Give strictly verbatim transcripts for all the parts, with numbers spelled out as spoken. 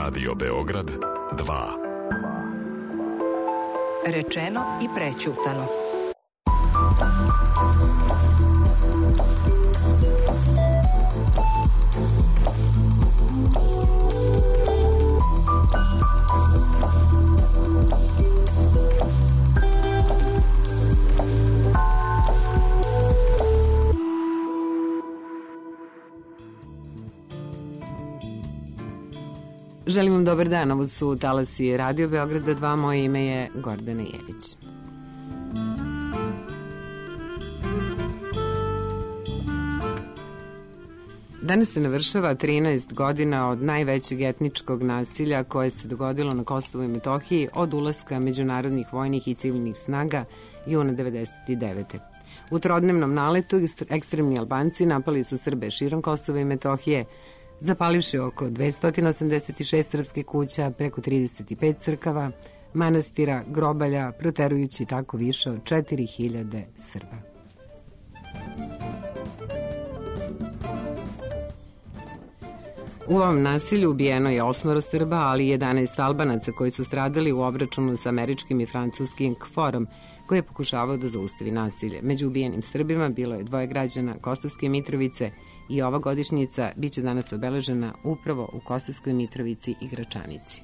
Radio Beograd dva. Rečeno i prećutano. Želim vam dobar dan, ovo su talasi Radio Beograda dva, moje ime je Gordana Jević. Danas se navršava trinaest godina od najvećeg etničkog nasilja koje se dogodilo na Kosovu i Metohiji od ulaska međunarodnih vojnih i civilnih snaga juna devedeset devete. U trodnevnom naletu ekstremni Albanci napali su Srbe širom Kosova i Metohije, zapalivši oko dvesta osamdeset šest srpskih kuća, preko trideset pet crkava, manastira, grobalja, proterujući tako više od četiri hiljade Srba. U ovom nasilju ubijeno je osmoro Srba, ali i jedanaest Albanaca koji su stradali u obračunu sa američkim i francuskim KFOR-om, koji je pokušavao da zaustavi nasilje. Među ubijenim Srbima bilo je dvoje građana Kosovske Mitrovice i ova godišnjica biće danas obeležena upravo u Kosovskoj Mitrovici i Gračanici.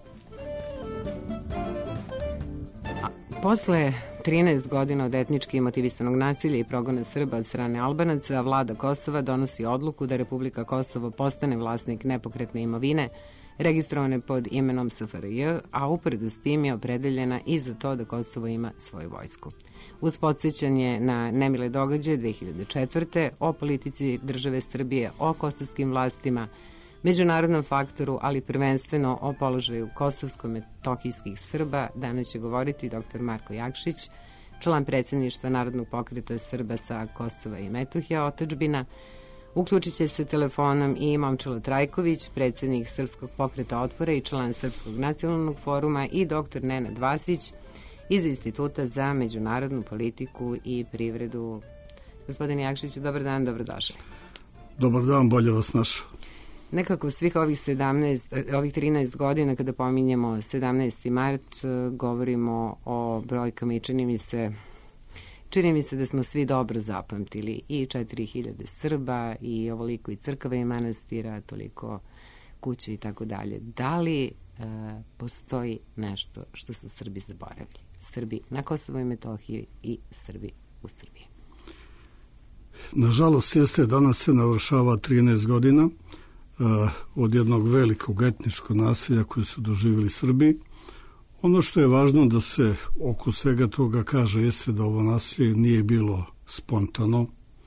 A posle trinaest godina od etnički motivisanog nasilja i progona Srba od strane Albanaca, vlada Kosova donosi odluku da Republika Kosovo postane vlasnik nepokretne imovine registrovane pod imenom S F R J, a uporedu s tim je opredeljena i za to da Kosovo ima svoju vojsku. Uz podsjećanje na nemile događaje dve hiljade četvrte. o politici države Srbije, o kosovskim vlastima, međunarodnom faktoru, ali prvenstveno o položaju kosovsko-metohijskih Srba, danas će govoriti dr Marko Jakšić, član predsjedništva Narodnog pokreta Srba sa Kosova i Metohija, otadžbina. Uključit će se telefonom i Momčilo Trajković, predsjednik Srpskog pokreta otpora i član Srpskog nacionalnog foruma, i dr Nenad Vasić iz Instituta za međunarodnu politiku i privredu. Gospodine Jakšiću, dobar dan, dobrodošli. Dobar dan, bolje vas našao. Nekako svih ovih sedamnaest, ovih trinaest godina, kada pominjemo sedamnaesti mart, govorimo o brojkama i čini mi se Čini mi se da smo svi dobro zapamtili i četiri hiljade Srba i ovoliko i crkava i manastira, toliko kuće i tako dalje. Da li e, postoji nešto što su Srbi zaboravili? Srbi na Kosovu i Metohiji i Srbi u Srbiji. Nažalost, jeste, danas se navršava trinaest godina e, od jednog velikog etničkog nasilja koje su doživjeli Srbi. Ono što je važno da se oko svega toga kaže jeste da ovo nasilje nije bilo spontano,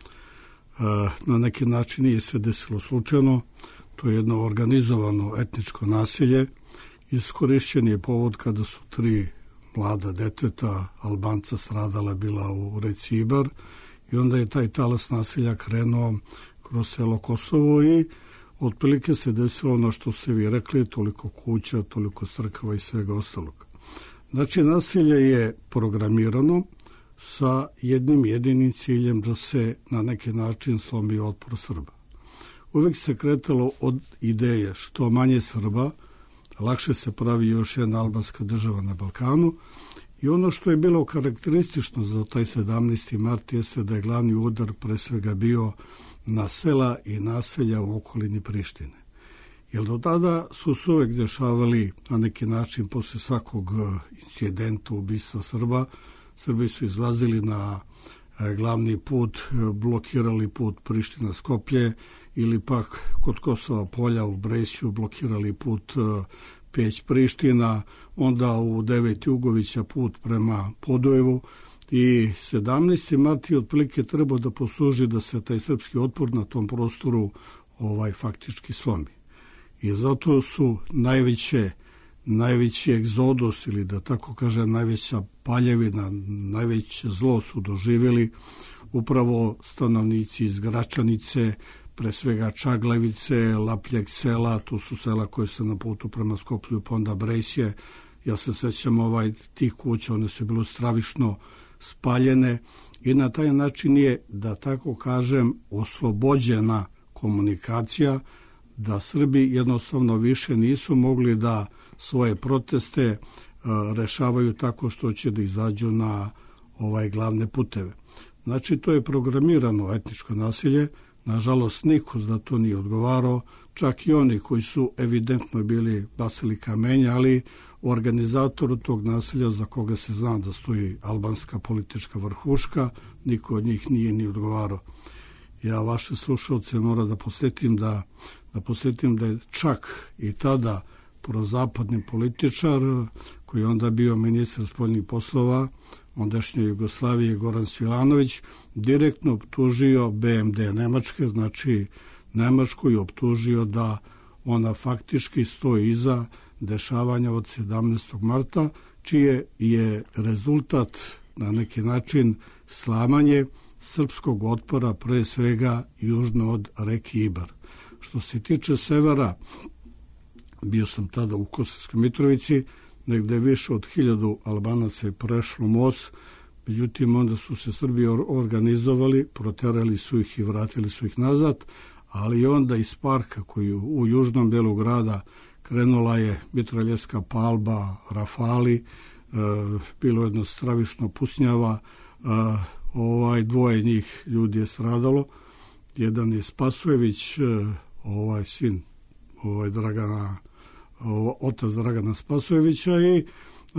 na neki način nije se desilo slučajno, to je jedno organizovano etničko nasilje. Iskorišćen je povod kada su tri mlada deteta Albanca stradala bila u reci Ibar i onda je taj talas nasilja krenuo kroz selo Kosovo i otprilike se desilo ono što ste vi rekli, toliko kuća, toliko crkava i svega ostalog. Znači, nasilje je programirano sa jednim jedinim ciljem da se na neki način slomi otpor Srba. Uvijek se kretalo od ideje što manje Srba, lakše se pravi još jedna albanska država na Balkanu, i ono što je bilo karakteristično za taj sedamnaesti mart jeste da je glavni udar pre svega bio na sela i naselja u okolini Prištine. Jer do tada su se uvek dešavali na neki način posle svakog incidenta ubistva Srba. Srbi su izlazili na glavni put, blokirali put Priština-Skoplje ili pak kod Kosova polja u Bresju blokirali put Peć-Priština, onda u Deveti Ugovića put prema Podujevu. I sedamnaesti mart je otprilike trebao da posluži da se taj srpski otpor na tom prostoru ovaj faktički slomi. I zato su najveće, najveći egzodus, ili da tako kažem najveća paljevina, najveće zlo su doživjeli upravo stanovnici iz Gračanice, pre svega Čaglavice, Lapljeg sela, to su sela koje su na putu prema Skoplju, pa onda Bresje. Ja se sećam ovaj, tih kuća, one su bilo stravišno spaljene i na taj način je, da tako kažem, oslobođena komunikacija da Srbi jednostavno više nisu mogli da svoje proteste rešavaju tako što će da izađu na ovaj glavne puteve. Znači, to je programirano etničko nasilje. Nažalost, niko za to nije odgovarao, čak i oni koji su evidentno bili bacili kamenja, ali organizatoru tog nasilja, za koga se zna da stoji albanska politička vrhuška, niko od njih nije ni odgovarao. Ja vaše slušalce moram da posjetim da, da posjetim da je čak i tada prozapadni političar, koji je onda bio ministar spoljnih poslova ondašnje Jugoslavije, Goran Svilanović, direktno optužio B M D Nemačke, znači Nemačku, i optužio da ona faktički stoji iza dešavanja od sedamnaestog marta, čije je rezultat na neki način slamanje srpskog otpora, pre svega južno od reke Ibar. Što se tiče severa, bio sam tada u Kosovskoj Mitrovici, negde više od hiljadu Albanaca je prešlo most, međutim onda su se Srbi organizovali, proterali su ih i vratili su ih nazad, ali onda iz parka koji u južnom delu grada krenula je mitraljevska palba, rafali, e, bilo jedno stravično pusnjava, e, ovaj dvoje njih ljudi je stradalo, jedan je Spasojević, e, ovaj sin ovaj Dragana, otac Dragana Spasojevića, i e,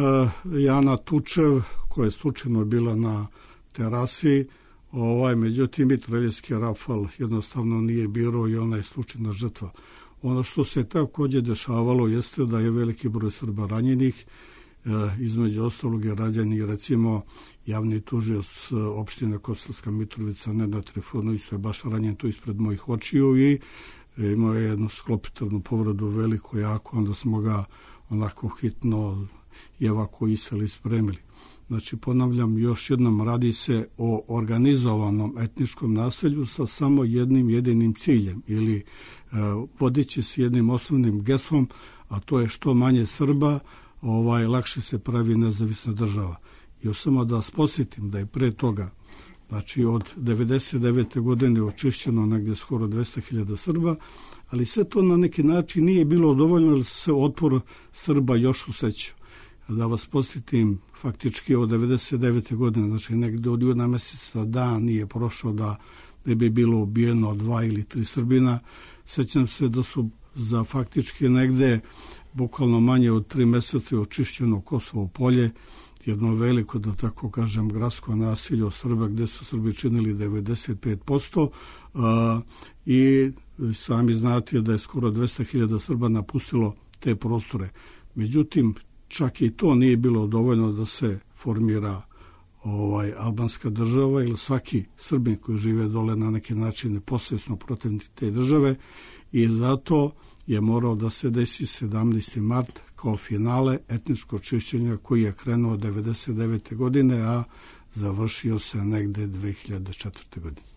Jana Tučev, koja je slučajno bila na terasi, ovaj, međutim mitraljevski rafal jednostavno nije birao i ona je slučajna žrtva. Ono što se takođe dešavalo jeste da je veliki broj Srba ranjenih, e, između ostalog je rađen recimo javni tužioc opštine Kosovska Mitrovica Nenad Trifunović, je baš ranjen tu ispred mojih očiju i imao je jednu sklopitarnu povredu veliko jako, onda smo ga onako hitno evakuisali, spremili. Znači, ponavljam još jednom, radi se o organizovanom etničkom nasilju sa samo jednim jedinim ciljem ili e, vodići se jednim osnovnim geslom, a to je što manje Srba, ovaj, lakše se pravi nezavisna država. Još samo da vas posjetim da je pre toga, znači od devedeset devete godine očišćeno negdje skoro dvesta hiljada Srba, ali sve to na neki način nije bilo dovoljno, jer se otpor Srba još usećao. Da vas posjetim, faktički od devedeset devete godine, znači negdje od juna meseca dan nije prošao da ne bi bilo ubijeno dva ili tri Srbina. Sećam se da su za faktički negde bukvalno manje od tri meseca očišćeno Kosovo polje, jedno veliko, da tako kažem, gradsko nasilje od Srba, gde su Srbi činili devedeset pet posto a, i sami znate da je skoro dvesta hiljada Srba napustilo te prostore. Međutim, čak i to nije bilo dovoljno da se formira ovaj albanska država, ili svaki Srbin koji žive dole na neki način je posvesno protiv te države, i zato je morao da se desi sedamnaesti mart kao finale etničko čišćenja koji je krenuo devedeset devete godine, a završio se negde dve hiljade četvrte godine.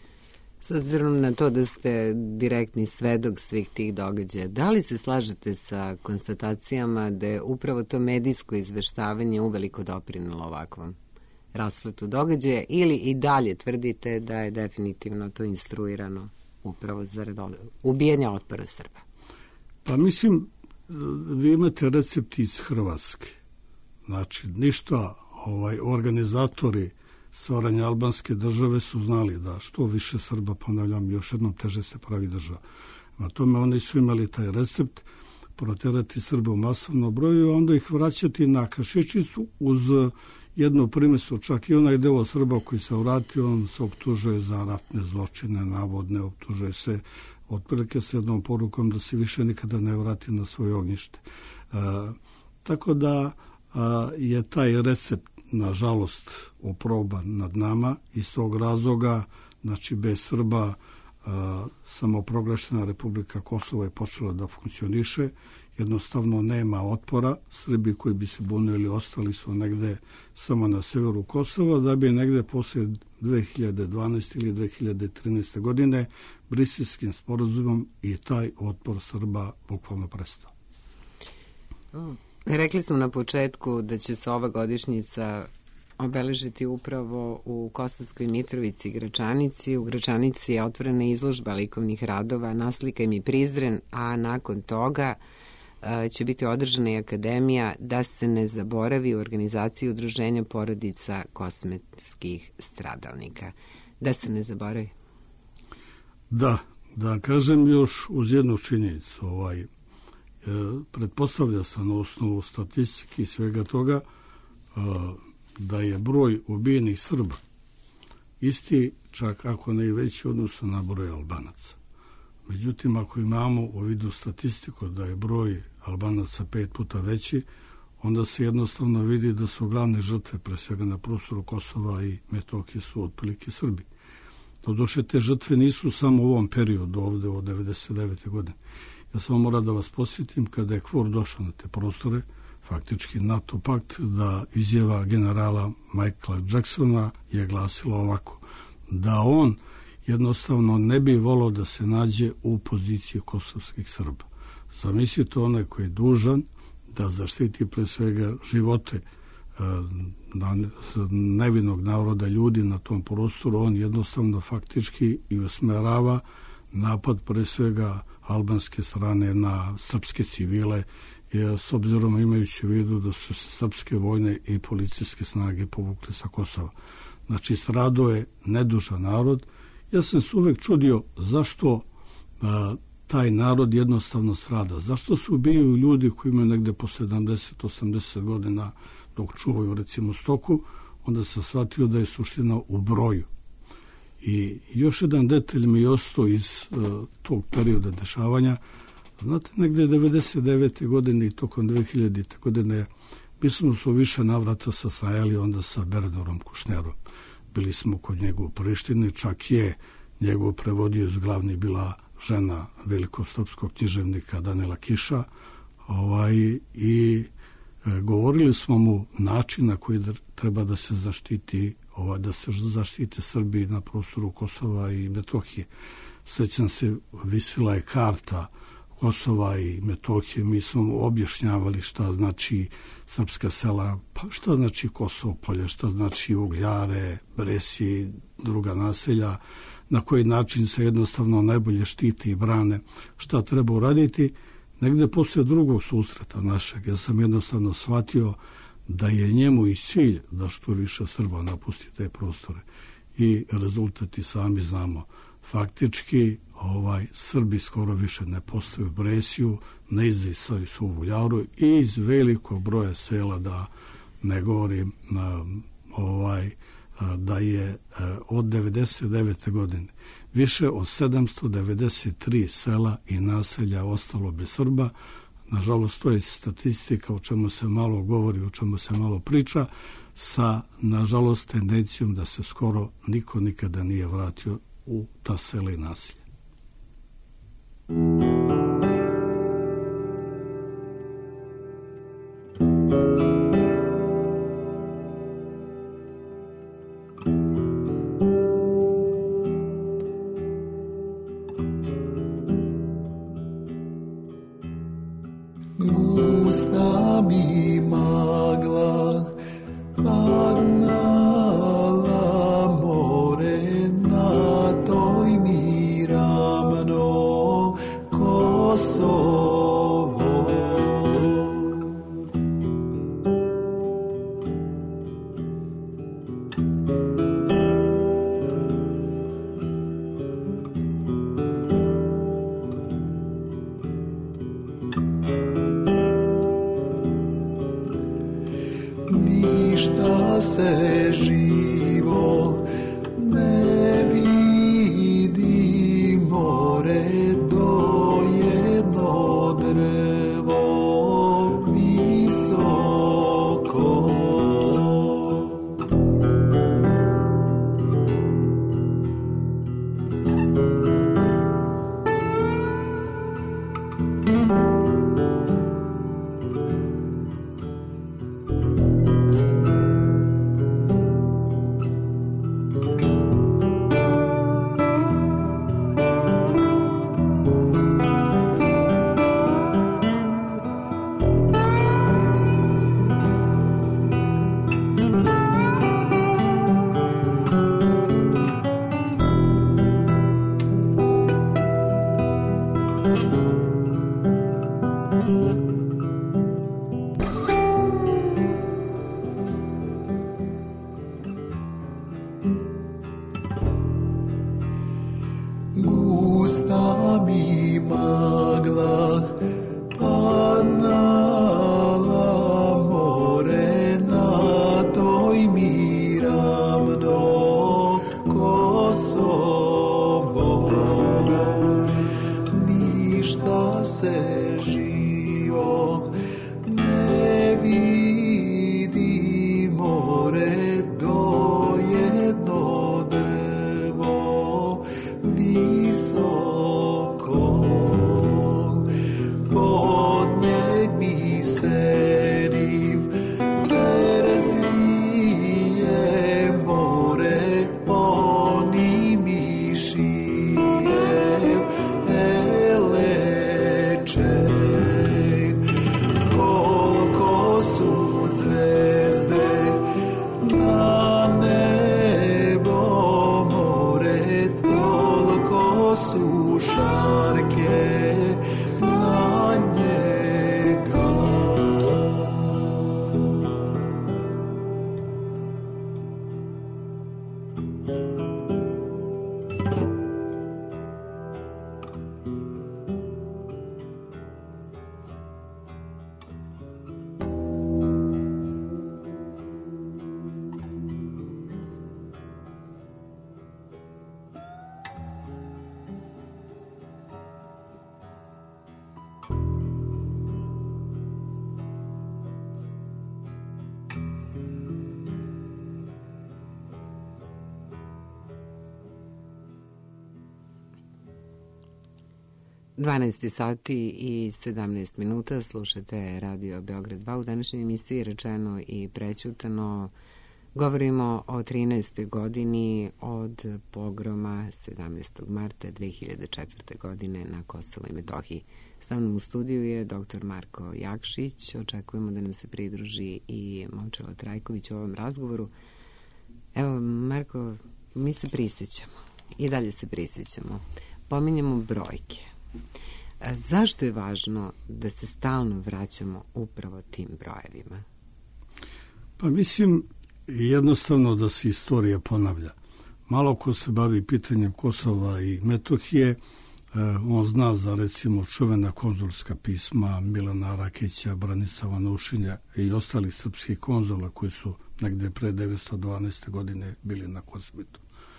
S obzirom na to da ste direktni svedok svih tih događaja, da li se slažete sa konstatacijama da je upravo to medijsko izveštavanje uveliko doprinelo ovakvom raspletu događaja, ili i dalje tvrdite da je definitivno to instruirano upravo zarad ubijanja otpora Srba? Pa mislim, vi imate recept iz Hrvatske. Znači, ništa ovaj, organizatori stvaranja albanske države su znali da što više Srba, ponavljam, još jednom teže se pravi država. Na tome oni su imali taj recept, proterati Srbe u masovnom broju, a onda ih vraćati na kašičicu uz jednu primesu, čak i onaj deo Srba koji se vratio, on se optužuje za ratne zločine, navodne, optužuje se otprilike s jednom porukom da se više nikada ne vrati na svoje ognjište. E, tako da a, je taj recept, nažalost, oproban nad nama, iz tog razloga, znači bez Srba a, samoproglašena Republika Kosovo je počela da funkcioniše, jednostavno nema otpora, Srbi koji bi se bunili ostali su negde samo na severu Kosova, da bi negde posle dve hiljade dvanaeste ili dve hiljade trinaeste godine Briselskim sporazumom i taj otpor Srba bukvalno prestao. Rekli smo na početku da će se ova godišnjica obeležiti upravo u Kosovskoj Mitrovici i Gračanici. U Gračanici je otvorena izložba likovnih radova Naslikaj mi Prizren, a nakon toga će biti održana i akademija Da se ne zaboravi u organizaciji Udruženja porodica kosmetskih stradalnika. Da se ne zaboravi. Da, da kažem još uz jednu činjenicu. Ovaj, e, pretpostavlja se na osnovu statistike i svega toga e, da je broj ubijenih Srba isti, čak ako ne i veći odnosno na broj Albanaca. Međutim, ako imamo u vidu statistiku da je broj Albanaca pet puta veći, onda se jednostavno vidi da su glavne žrtve, pre svega na prostoru Kosova i Metohije, su otprilike Srbi. Doduše, te žrtve nisu samo u ovom periodu ovde od devedeset devete. godine. Ja samo moram da vas posjetim, kada je K F O R došao na te prostore, faktički NATO pakt, da izjava generala Michaela Jacksona je glasila ovako, da on jednostavno ne bi volao da se nađe u poziciji kosovskih Srba. Zamislite onaj koji je dužan da zaštiti pre svega živote nevinog naroda ljudi na tom prostoru, on jednostavno faktički i usmerava napad pre svega albanske strane na srpske civile, jer s obzirom imajući u vidu da su se srpske vojne i policijske snage povukli sa Kosova. Znači, stradao je nedužan narod. Ja sam se uvek čudio zašto a, taj narod jednostavno strada. Zašto se ubijaju ljudi koji imaju negde po sedamdeset osamdeset godina dok čuvaju recimo stoku, onda sam shvatio da je suština u broju. I još jedan detalj mi je ostao iz uh, tog perioda dešavanja. Znate, negde devedeset devete. godine i tokom dve hiljadite. godine mi smo su više navrata sastajali onda sa Bernarom Kušnerom. Bili smo kod njega u Prištini, čak je njegov prevodioc glavni bila žena velikog srpskog književnika Danila Kiša, ovaj, i e, govorili smo mu način na koji treba da se zaštiti, ovaj, da se zaštite Srbi na prostoru Kosova i Metohije. Sećam se, visila je karta Kosova i Metohije, mi smo objašnjavali šta znači srpska sela, pa šta znači Kosovo polje, šta znači Ugljare, Bresi, druga naselja, na koji način se jednostavno najbolje štiti i brane, šta treba uraditi. Negde posle drugog susreta našeg, ja sam jednostavno shvatio da je njemu i cilj da što više Srba napusti te prostore. I rezultati sami znamo. Faktički, ovaj, Srbi skoro više ne postaju u Bresiju, ne izdisaju su u Uljaru i iz velikog broja sela, da ne govorim na, ovaj, da je od devedeset devete. godine više od sedamsto devedeset tri sela i naselja ostalo bez Srba. Nažalost, to je statistika o čemu se malo govori, o čemu se malo priča, sa, nažalost, tendencijom da se skoro niko nikada nije vratio u ta sela i naselja. Gusta mi magla padnala more, na toj mi ravno Kosovo. Ništa se živo ne vidi, more do jedno drvo visoko. pusta mi magla, padnala more na toj mi ravno Kosovo. Ništa se živo ne vidi, more do jedno drvo visoko. Pod njeg mi sedim, verzije more, oni mi šije eleče. Koliko su zvezde na nebo more, toliko su šarke na njega. dvanaest sati i sedamnaest minuta, slušate Radio Beograd dva. U današnjoj emisiji Rečeno i prećutano govorimo o trinaestoj godini od pogroma sedamnaestog marta dve hiljade četvrte. godine na Kosovu i Metohiji. Sa mnom u studiju je doktor Marko Jakšić. Očekujemo da nam se pridruži i Momčilo Trajković u ovom razgovoru. Evo, Marko, mi se prisjećamo i dalje se prisjećamo. Pominjemo brojke. A zašto je važno da se stalno vraćamo upravo tim brojevima? Pa mislim jednostavno da se istorija ponavlja. Malo ko se bavi pitanjem Kosova i Metohije, on zna za recimo čuvena konzulska pisma Milana Rakića, Branislava Nušinja i ostalih srpskih konzula koji su negde pre devetsto dvanaeste. godine bili na Kosmetu.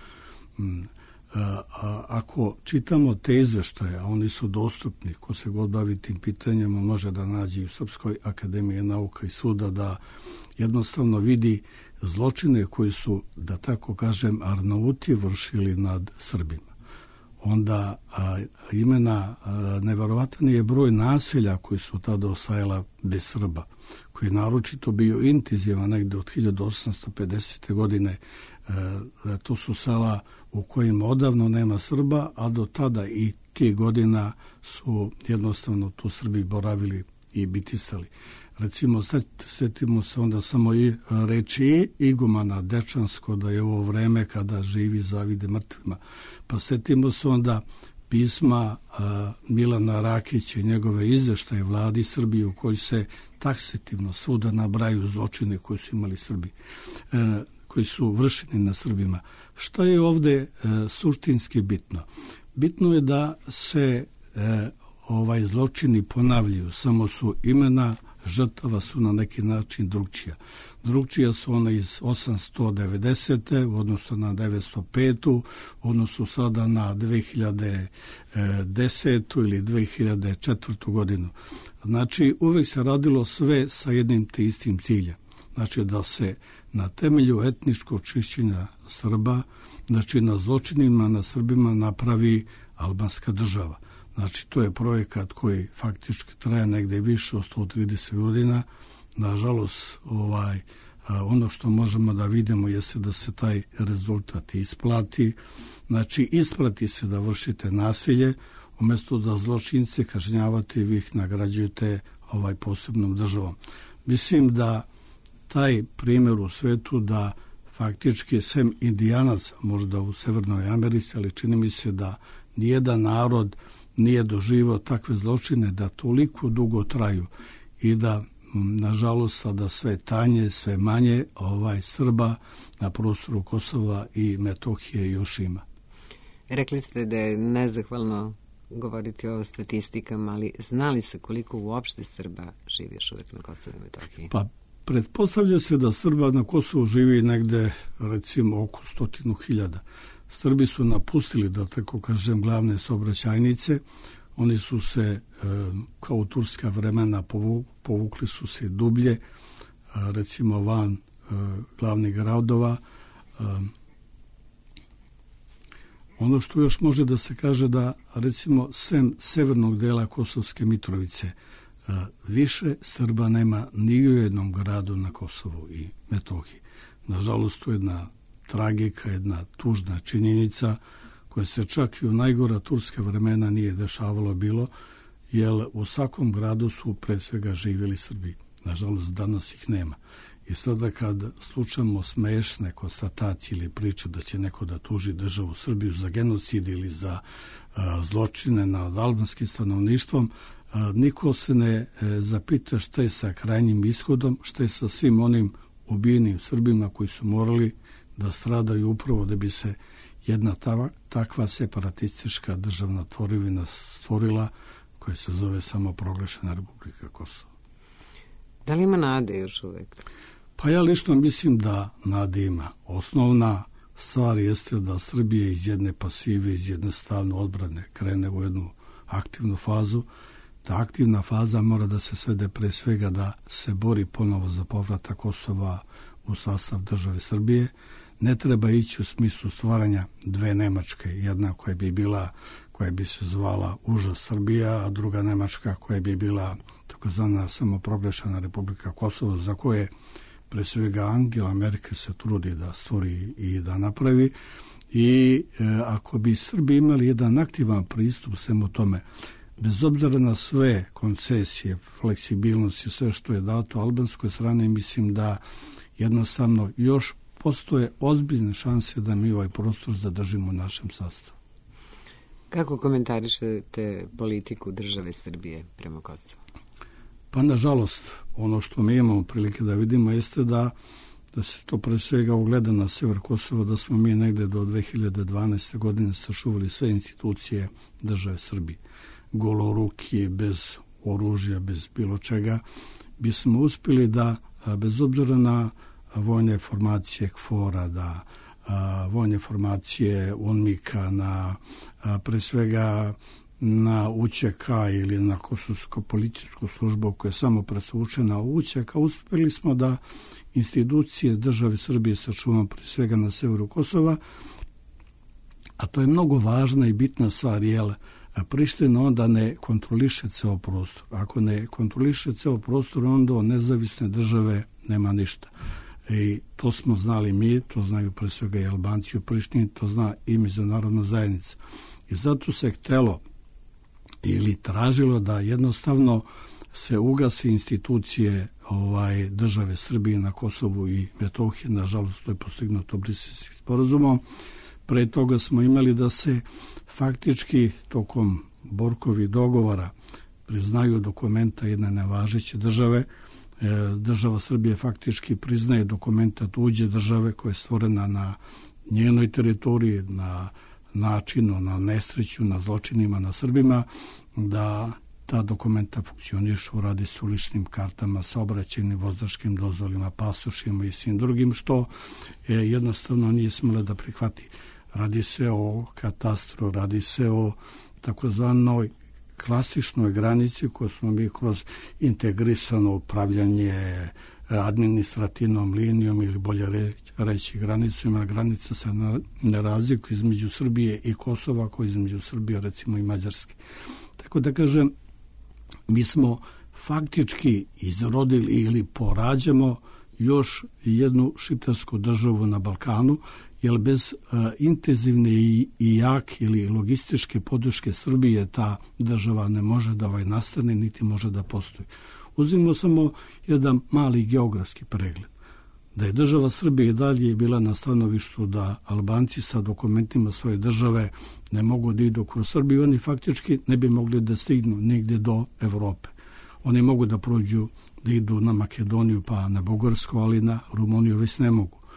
A ako čitamo te izveštaje, a oni su dostupni, ko se god bavi tim pitanjima može da nađe i u Srpskoj akademiji nauka i svuda, da jednostavno vidi zločine koji su, da tako kažem, Arnauti vršili nad Srbima. Onda a, imena, a, neverovatan je broj naselja koji su tada osajala bez Srba, koji je naročito bio intenzivan negde od hiljadu osamsto pedesete. godine. A, to su sela u kojima odavno nema Srba, a do tada i tih godina su jednostavno tu Srbi boravili i bitisali. Recimo, sjetimo se onda samo i reči igumana Dečansko, da je ovo vreme kada živi zavide mrtvima. Pa sjetimo se onda pisma a, Milana Rakića i njegove izveštaje vladi Srbije u kojoj se taksativno svuda nabraju zločine koje su imali Srbi, e, koji su vršeni na Srbima. Šta je ovde e, suštinski bitno? Bitno je da se e, ovaj zločini ponavljaju, samo su imena žrtava su na neki način drugčija. Drugčija su ona iz osamsto devedesete. u odnosu na devetsto petu. u odnosu sada na dve hiljade desetu. ili dve hiljade četvrtu. godinu. Znači, uvek se radilo sve sa jednim te istim ciljem. Znači, da se na temelju etničkog čišćenja Srba, znači na zločinima na Srbima napravi albanska država. Znači, to je projekat koji faktički traje negde više od sto trideset godina. Nažalost, ovaj, ono što možemo da vidimo jeste da se taj rezultat isplati. Znači, isplati se da vršite nasilje, umjesto da zločince kažnjavate i vi ih nagrađujete ovaj posebnom državom. Mislim da taj primjer u svetu da faktički sem Indijanaca, možda u Severnoj Americi, ali čini mi se da nijedan narod nije doživao takve zločine da toliko dugo traju i da nažalost sada sve tanje, sve manje ovaj Srba na prostoru Kosova i Metohije još ima. Rekli ste da je nezahvalno govoriti o statistikama, ali znali se koliko uopšte Srba živi još uvijek na Kosovu i Metohiji? Pa, pretpostavlja se da Srba na Kosovu živi negde, recimo, oko stotinu hiljada. Srbi su napustili, da tako kažem, glavne saobraćajnice. Oni su se, e, kao u turska vremena, povukli su se dublje, e, recimo van e, glavnih gradova. E, ono što još može da se kaže da, recimo, sem severnog dela Kosovske Mitrovice, e, više Srba nema ni u jednom gradu na Kosovu i Metohiji. Nažalost, to je jedna tragika, jedna tužna činjenica koja se čak i u najgora turska vremena nije dešavalo bilo, jer u svakom gradu su pre svega živjeli Srbi. Nažalost, danas ih nema. I sada kad slučamo smešne konstatacije ili priče da će neko da tuži državu Srbiju za genocid ili za a, zločine nad albanskim stanovništvom, a, niko se ne e, zapita šta je sa krajnjim ishodom, šta je sa svim onim ubijenim Srbima koji su morali da stradaju upravo da bi se jedna ta, takva separatistička državna tvorevina stvorila koja se zove samoproglašena Republika Kosovo. Da li ima nade još uvek? Pa ja lično mislim da nade ima. Osnovna stvar jeste da Srbija iz jedne pasive, iz jedne stalne odbrane krene u jednu aktivnu fazu. Ta aktivna faza mora da se svede pre svega da se bori ponovo za povratak Kosova u sastav države Srbije. Ne treba ići u smislu stvaranja dve Nemačke, jedna koja bi bila, koja bi se zvala užas Srbija, a druga Nemačka koja bi bila takozvana samoproglašena Republika Kosovo, za koje pre svega Angela Merkel se trudi da stvori i da napravi. I e, ako bi Srbi imali jedan aktivan pristup svemu tome, bez obzira na sve koncesije, fleksibilnost i sve što je dato albanskoj strane, mislim da jednostavno još postoje ozbiljne šanse da mi ovaj prostor zadržimo u našem sastavu. Kako komentarišete politiku države Srbije prema Kosovu? Pa, nažalost, ono što mi imamo prilike da vidimo jeste da, da se to pre svega ogleda na sever Kosova, da smo mi negde do dve hiljade dvanaeste. godine sačuvali sve institucije države Srbije. Goloruki, bez oružja, bez bilo čega, bismo uspjeli da, bez obzira na vojne formacije KFOR-a, da a, vojne formacije UNMIK-a, na a, pre svega na U Č K ili na Kosovsku policijsku službu koja je samo presvučena u U Č K, uspjeli smo da institucije države Srbije sačuvamo pre svega na severu Kosova, a to je mnogo važna i bitna stvar, jer Priština onda ne kontroliše ceo prostor. Ako ne kontroliše ceo prostor, onda od nezavisne države nema ništa. I to smo znali mi, to znaju pre svega i Albanci u Prištini, to zna i međunarodna zajednica. I zato se htelo ili tražilo da jednostavno se ugasi institucije ovaj države Srbije na Kosovu i Metohiji. Nažalost, to je postignuto Briselskim sporazumom. Pre toga smo imali da se faktički tokom Borkovi dogovora priznaju dokumenta jedne nevažeće države. E, država Srbije faktički priznaje dokumenta tuđe države koja je stvorena na njenoj teritoriji, na načinu, na nesreću, na zločinima, na Srbima, da ta dokumenta funkcionišu, radi su ličnim kartama, saobraćajnim, vozačkim dozvolima, pasošima i svim drugim, što e, jednostavno nije smjela da prihvati. Radi se o katastru, radi se o takozvanoj klasičnoj granici koju smo mi kroz integrisano upravljanje administrativnom linijom ili bolje reći granicu, ima granica se ne razlikuje između Srbije i Kosova, kao između Srbije recimo i Mađarske. Tako da kažem, mi smo faktički izrodili ili porađamo još jednu šiptarsku državu na Balkanu, jer bez uh, intenzivne i, i jake ili logističke podrške Srbije ta država ne može da ovaj nastane, niti može da postoji. Uzmimo samo jedan mali geografski pregled. Da je država Srbije i dalje bila na stanovištu da Albanci sa dokumentima svoje države ne mogu da idu kroz Srbiju, oni faktički ne bi mogli da stignu nigde do Evrope. Oni mogu da prođu, da idu na Makedoniju pa na Bugarsku, ali na Rumuniju već ne mogu.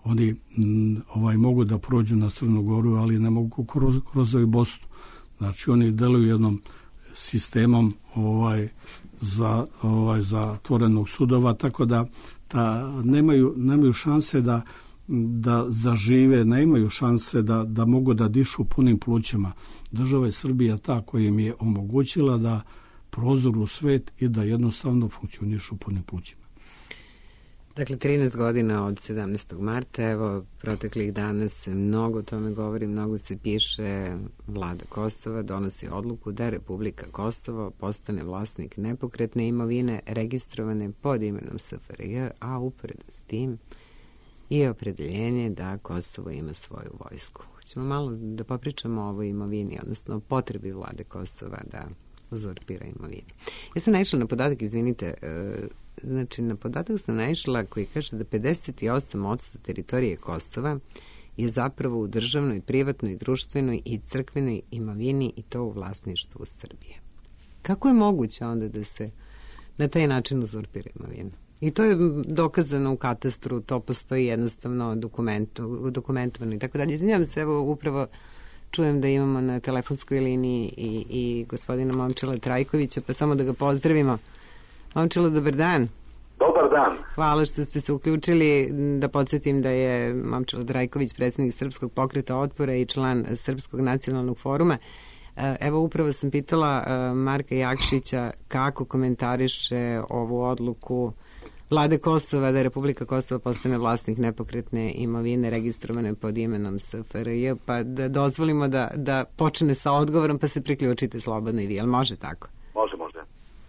oni m, ovaj mogu da prođu na Crnu Goru, ali ne mogu kroz, kroz Bosnu. Znači oni deluju jednom sistemom ovaj za ovaj zatvorenog sudova, tako da ta, nemaju nemaju šanse da da zažive, nemaju šanse da da mogu da dišu punim plućima. Država je Srbija ta koja im je omogućila da prozor u svet i da jednostavno funkcionišu punim plućima. Dakle, trinaest godina od sedamnaestog marta, evo, proteklih dana se mnogo o tome govori, mnogo se piše, vlada Kosova donosi odluku da Republika Kosovo postane vlasnik nepokretne imovine registrovane pod imenom S F R J, a uporedo s tim i opredeljenje da Kosovo ima svoju vojsku. Hoćemo malo da popričamo o ovoj imovini, odnosno o potrebi vlade Kosova da uzurpira imovinu. Ja sam naišla na podatak, izvinite, znači na podatak sam naišla koji kaže da pedeset osam posto teritorije Kosova je zapravo u državnoj, privatnoj, društvenoj i crkvenoj imovini i to u vlasništvu Srbije. Kako je moguće onda da se na taj način uzurpira imovina? I to je dokazano u katastru, to postoji jednostavno dokumentu, dokumentovano i tako dalje. Izvinjavam se, evo upravo čujem da imamo na telefonskoj liniji i, i gospodina Momčila Trajkovića, pa samo da ga pozdravimo. Momčilo, dobar dan. Dobar dan. Hvala što ste se uključili. Da podsjetim da je Momčilo Trajković predsjednik Srpskog pokreta otpora i član Srpskog nacionalnog foruma. Evo upravo sam pitala Marka Jakšića kako komentariše ovu odluku vlade Kosova da Republika Kosovo postane vlasnik nepokretne imovine registrovane pod imenom S F R J, pa da dozvolimo da, da počne sa odgovorom pa se priključite slobodno i vi, jel može tako? Može, može.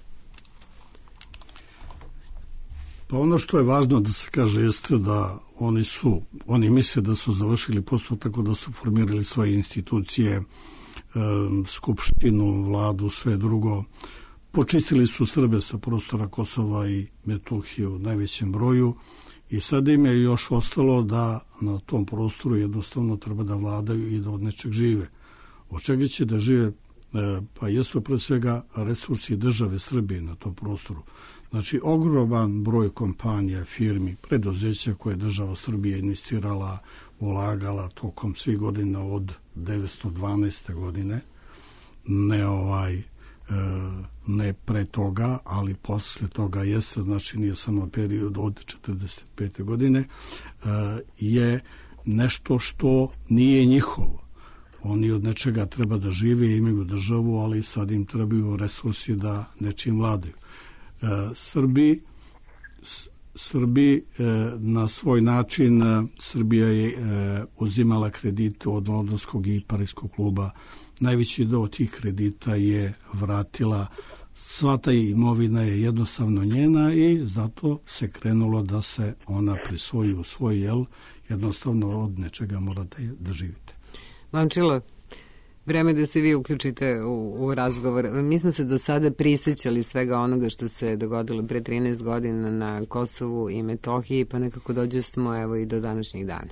Pa ono što je važno da se kaže jeste da oni su, oni misle da su završili posao tako da su formirali svoje institucije, e, skupštinu, vladu, sve drugo. Počistili su Srbe sa prostora Kosova i Metohije u najvećem broju i sada im je još ostalo da na tom prostoru jednostavno treba da vladaju i da od nečeg žive. Od čega će da žive? Pa jesu pre svega resursi države Srbije na tom prostoru. Znači, ogroman broj kompanija, firmi, preduzeća koje je država Srbija investirala, ulagala tokom svih godina od devetsto dvanaeste. godine, ne ovaj ne pre toga, ali posle toga jeste, znači nije samo period od četrdeset pete. godine, je nešto što nije njihovo. Oni od nečega treba da žive, imaju državu, ali sad im trebaju resursi da nečim vladaju. Srbi, Srbi na svoj način, Srbija je uzimala kredite od Londonskog i Pariskog kluba. Najveći deo tih kredita je vratila, sva ta imovina je jednostavno njena i zato se krenulo da se ona prisvoji u svoj, jel, jednostavno od nečega morate da živite. Momčilo, vreme da se vi uključite u, u razgovor. Mi smo se do sada prisjećali svega onoga što se dogodilo pre trinaest godina na Kosovu i Metohiji, pa nekako dođe smo evo i do današnjih dana.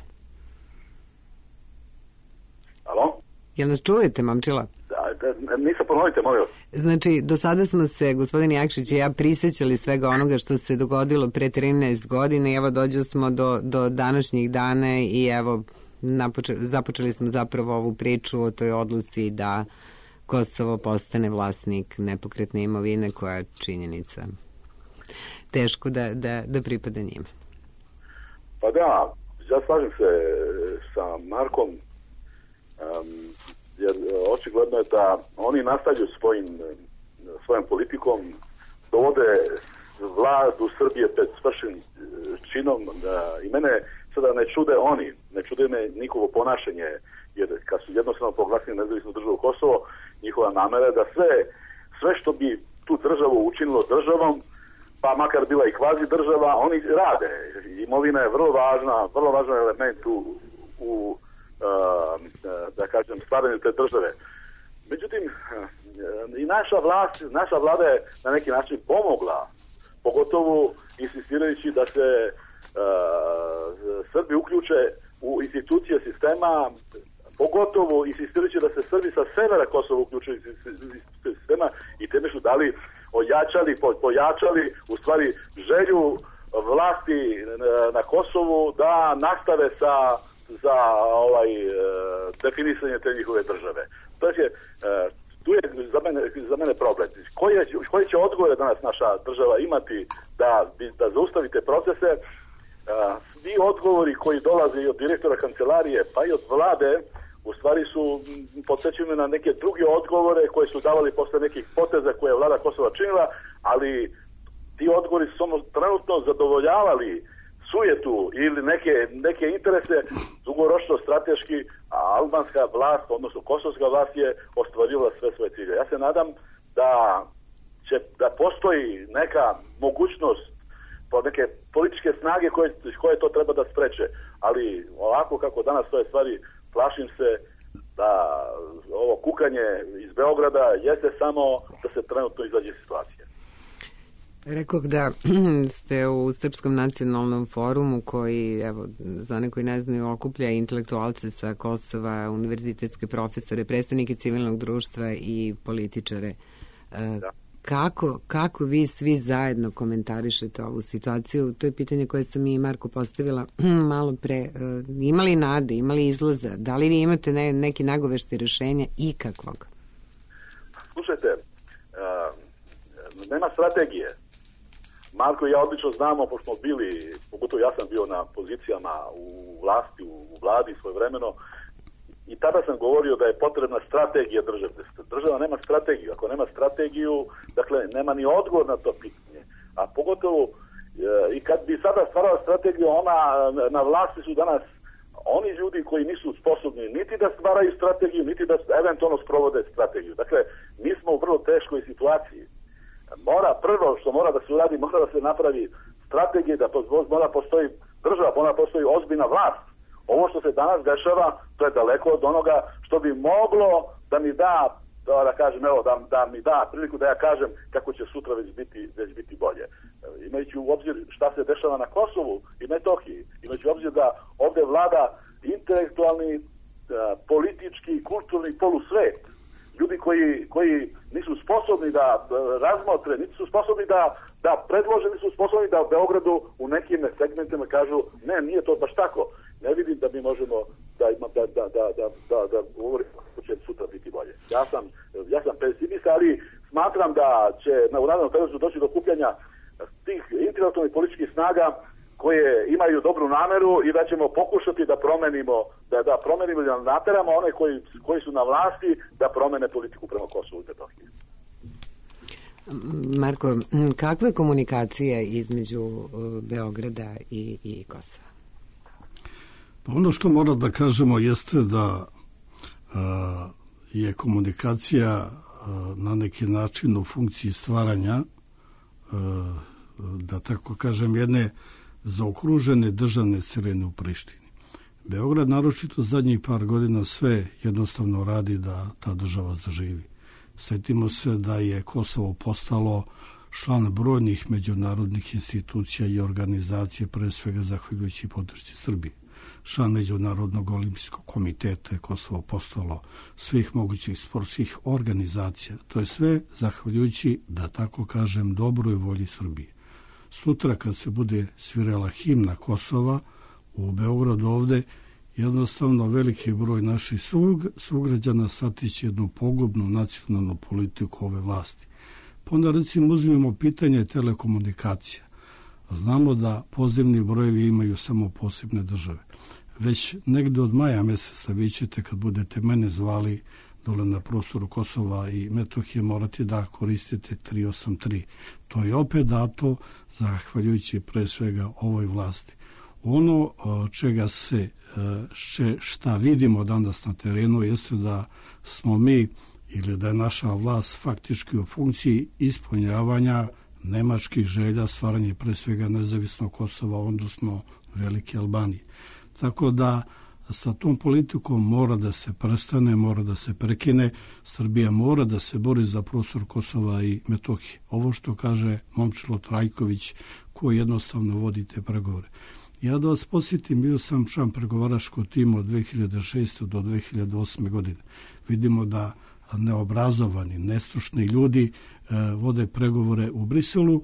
Alo? Jel nas čujete, Momčila? Da, da, nisam ponovite, molim. Znači, do sada smo se, gospodin Jakšić i ja, prisjećali svega onoga što se dogodilo pre trinaest godina i evo dođe smo do, do današnjih dana i evo napoče, započeli smo zapravo ovu priču o toj odluci da Kosovo postane vlasnik nepokretne imovine koja je činjenica teško da, da, da pripada njima. Pa da, ja slažem se sa Markom, um, jer očigledno je da oni nastavljaju svojim, svojom politikom, dovode vladu Srbije pred svršenim činom i mene sada ne čude oni, ne čude me njihovo ponašanje, jer kad su jednostavno proglasili nezavisnu državu Kosovo, njihova namera da sve, sve što bi tu državu učinilo državom, pa makar bila i kvazi država, oni rade. Imovina je vrlo važna, vrlo važan element u, u uh, da kažem, stvaranju te države. Međutim, i naša vlast, naša vlada je na neki način pomogla, pogotovo insistirajući da se Uh, Srbi uključe u institucije sistema, pogotovo insistirajući da se Srbi sa severa Kosova uključe u institucije sistema i time su dali, ojačali, po, pojačali u stvari želju uh, vlasti na Kosovu da nastave sa za ovaj definisanje te njihove države. To je tu je za mene, za mene problem. Koji, koji će odgovore danas naša država imati da, da zaustavi te procese? Svi odgovori koji dolaze i od direktora kancelarije pa i od vlade u stvari su podsjećaju na neke druge odgovore koje su davali posle nekih poteza koje je vlada Kosova činila, ali ti odgovori su samo trenutno zadovoljavali sujetu ili neke, neke interese dugoročno strateški, a albanska vlast, odnosno kosovska vlast je ostvarivala sve svoje cilje. Ja se nadam da će da postoji neka mogućnost po neke političke snage koje, koje to treba da spreče, ali ovako kako danas stoje stvari, plašim se da ovo kukanje iz Beograda jeste samo da se trenutno izađe iz situacije. Rekoh da ste u Srpskom nacionalnom forumu koji, evo, za one koji ne znaju, okuplja intelektualce sa Kosova, univerzitetske profesore, predstavnike civilnog društva i političare. Da. Kako, kako vi svi zajedno komentarišete ovu situaciju? To je pitanje koje sam i Marko postavila malo pre. Ima li nade, ima li izlaza? Da li vi imate ne, neki nagoveštaj rešenja ikakvog? Slušajte, uh, nema strategije. Marko i ja odlično znamo, pošto smo bili, pogotovo ja sam bio na pozicijama u vlasti, u vladi svojevremeno, i tada sam govorio da je potrebna strategija države. Država nema strategiju. Ako nema strategiju, dakle, nema ni odgovor na to pitanje. A pogotovo, e, i kad bi sada stvarala strategiju, ona na vlasti su danas oni ljudi koji nisu sposobni niti da stvaraju strategiju, niti da eventualno sprovode strategiju. Dakle, mi smo u vrlo teškoj situaciji. Mora, prvo što mora da se uradi, mora da se napravi strategija, da mora postoji država, mora postoji ozbiljna vlast. Ovo što se danas dešava, to je daleko od onoga što bi moglo da mi da, da, da kažem, evo, da, da mi da priliku da ja kažem kako će sutra već biti, već biti bolje. Imajući u obzir šta se dešava na Kosovu i Metohiji, imajući u obzir da ovde vlada intelektualni, politički, kulturni polusvet, ljudi koji, koji nisu sposobni da razmotre, niti su sposobni da, da predlože, nisu sposobni da u Beogradu u nekim segmentima kažu ne, nije to baš tako. Ne vidim da mi možemo da ima da da da da da, da govorimo kako će sutra biti bolje. Ja sam ja sam pesimista, ali smatram da će na uradnom periodu doći do okupljanja tih intelektualnih političkih snaga koje imaju dobru nameru i da ćemo pokušati da promenimo da da promenimo da nateramo one koji koji su na vlasti da promene politiku prema Kosovu i Metohiji. Marko, kakva je komunikacija između Beograda i i Kosova? Pa ono što mora da kažemo jeste da a, je komunikacija a, na neki način u funkciji stvaranja, a, da tako kažem, jedne zaokružene državne celine u Prištini. Beograd naročito zadnjih par godina sve jednostavno radi da ta država zaživi. Sjetimo se da je Kosovo postalo član brojnih međunarodnih institucija i organizacije, pre svega zahvaljujući podršci Srbije. Član Međunarodnog olimpijskog komiteta je Kosovo postalo, svih mogućih sportskih organizacija. To je sve zahvaljujući, da tako kažem, dobroj volji Srbije. Sutra kad se bude svirala himna Kosova u Beogradu ovde, jednostavno veliki broj naših sugrađana shvatiće jednu pogubnu nacionalnu politiku ove vlasti. Pa onda recimo uzmemo pitanje telekomunikacija. Znamo da pozivni brojevi imaju samo posebne države. Već negde od maja meseca vi ćete, kad budete mene zvali dole na prostoru Kosova i Metohije, morate da koristite tri osam tri. To je opet dato zahvaljujući pre svega ovoj vlasti. Ono čega se, šta vidimo danas na terenu jeste da smo mi ili da je naša vlast faktički u funkciji ispunjavanja nemačkih želja, stvaranje pre svega nezavisnog Kosova, odnosno Velike Albanije. Tako da sa tom politikom mora da se prestane, mora da se prekine. Srbija mora da se bori za prostor Kosova i Metohije. Ovo što kaže Momčilo Trajković, koji jednostavno vodi te pregovore. Ja da vas posjetim, bio sam član pregovaračkog tima od dve hiljade šeste do dve hiljade osme godine. Vidimo da neobrazovani, nestručni ljudi e, vode pregovore u Briselu,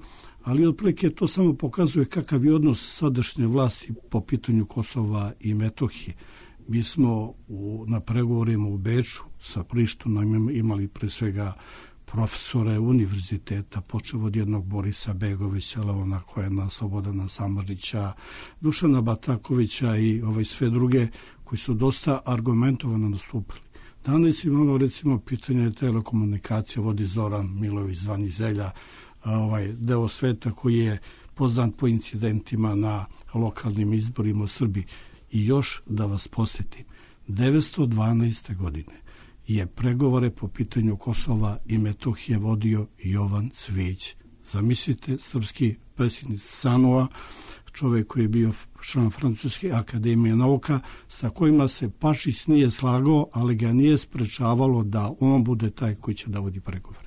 ali otprilike to samo pokazuje kakav je odnos sadašnje vlasti po pitanju Kosova i Metohije. Mi smo u, na pregovorima u Beču sa Prištinom imali pre svega profesore univerziteta, počeo od jednog Borisa Begovića, Leona Kojena, Slobodana Samardžića, Dušana Batakovića i ovaj sve druge koji su dosta argumentovano nastupili. Danas imamo recimo pitanje telekomunikacije, vodi Zoran Milović zvani Zelja, ovaj deo sveta koji je poznat po incidentima na lokalnim izborima u Srbiji. I još da vas posjetim, devetsto dvanaeste. godine je pregovore po pitanju Kosova i Metohije vodio Jovan Cvijić. Zamislite, srpski predsjednik Sanua, čovjek koji je bio član Francuske akademije nauka, sa kojima se Pašić nije slagao, ali ga nije sprečavalo da on bude taj koji će da vodi pregovore.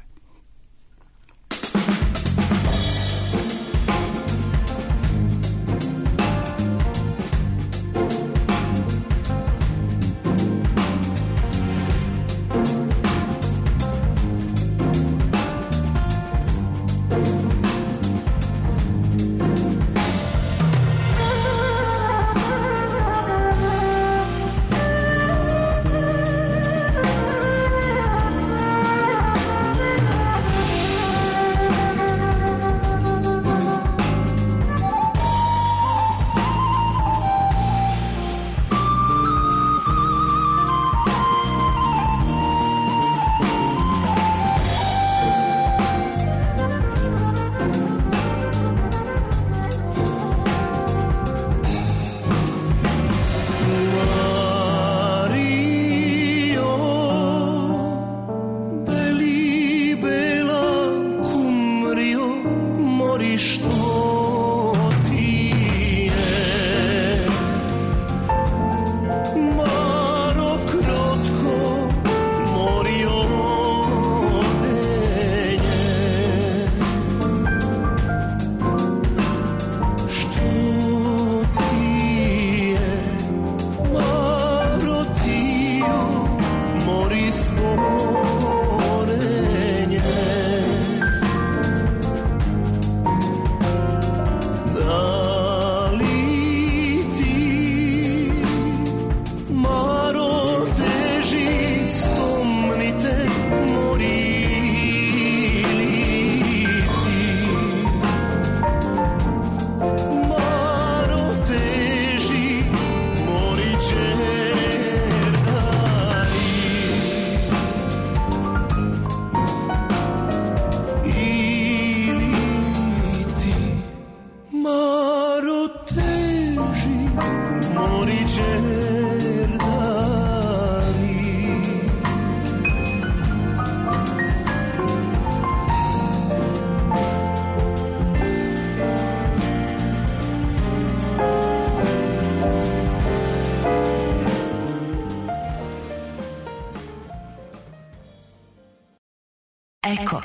Eko.